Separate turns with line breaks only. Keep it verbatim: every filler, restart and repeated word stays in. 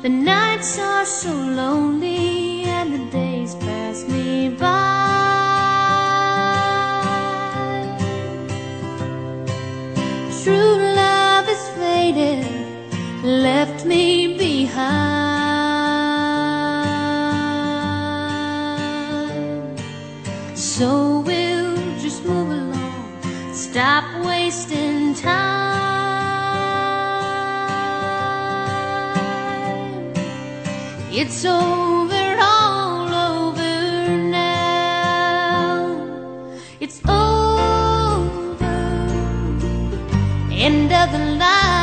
The nights are so lonely and the days pass me by. True love is faded, left me behind. So we'll just move along, stop wasting time. It's over, all over now. It's over, end of the line.